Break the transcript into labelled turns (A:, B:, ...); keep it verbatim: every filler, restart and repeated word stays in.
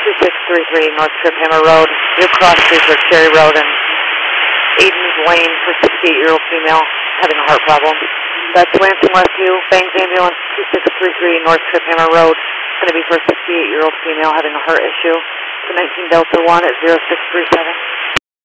A: two six three three North Trip Hammer Road. New cross street for Cherry Road and Aiden's Lane for sixty-eight-year-old female having a heart problem. That's Lansing Rescue, Bangs Ambulance, two six three three North Trip Hammer Road. It's going to be for a sixty-eight-year-old female having a heart issue. To nineteen Delta one at zero six three seven.